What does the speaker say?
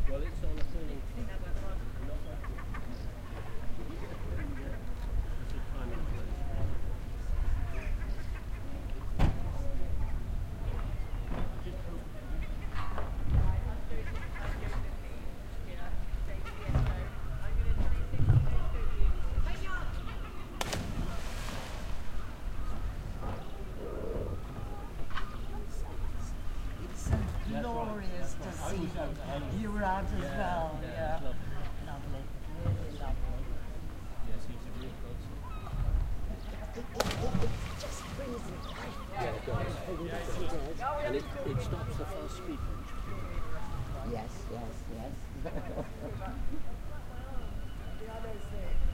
Well, it's on a falling track. Not like it. It's a timing place. Just hope. It's so glorious to see you. You were out as well, yeah. It's lovely. Lovely, really lovely. Yes, he's a real godsend. It just brings life Yeah, it does. And it stops the fast speed, don't you? Yes, yes, yes.